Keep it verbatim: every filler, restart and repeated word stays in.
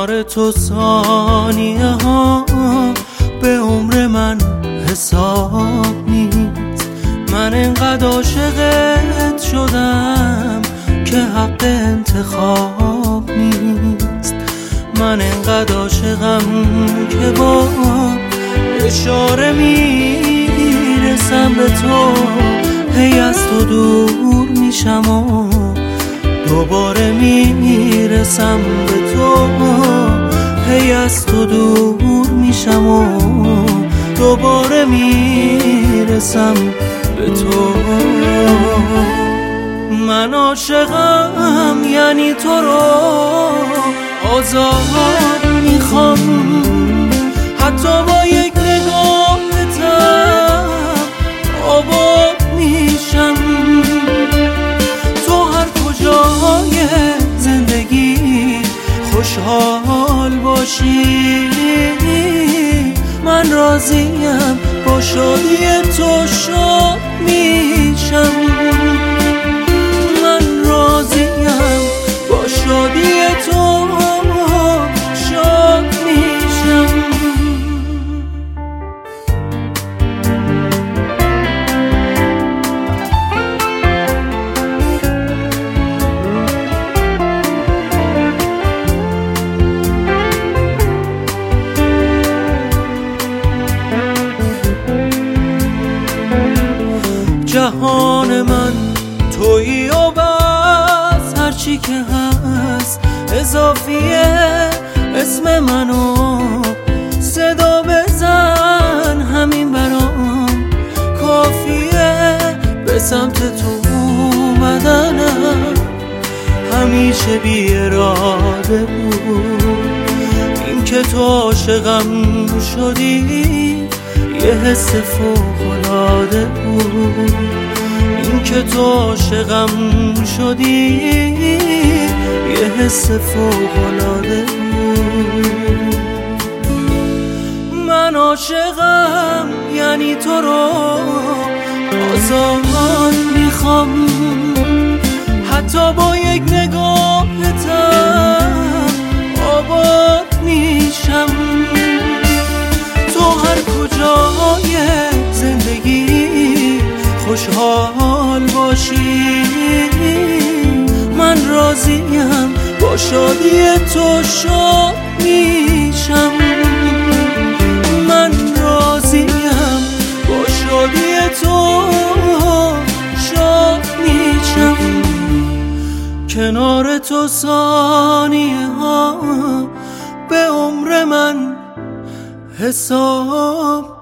کنار تو ثانیه ها به عمر من حساب نیست. من انقدر عاشقت شدم که حق انتخاب نیست. من انقدر عاشقم که با اشاره میرسم به تو، هی از تو دور میشم و دوباره میرسم به تو، هی از تو دور میشم و دوباره میرسم به تو. من عاشقم یعنی تو رو آزاد میخوام، حتی با یک نگاهتم آباد میشم. تو هر کجای زندگی خوشحال باشی، من راضیم با شادی تو شاد میشم. من راضیم با شادی تو شاد میشم. جهان من تویی و بس، هرچی که هست اضافیه. اسم منو صدا بزن، همین برام کافیه. به سمت تو اومدنم همیشه بی اراده بود. این که تو عاشقم شدی یه حس فوق‌العاده بود. این که تو عاشقم شدی یه حس فوق‌العاده بود. من عاشقم یعنی تو رو آزاد میخوام، حتی با یک نگاهتم آباد میشم. تو هر کجای زندگی خوشحال باشی، من راضیم با شادی تو شاد میشم. من راضیم با شادی تو شاد میشم. کنار تو ثانیه ها به عمر من حساب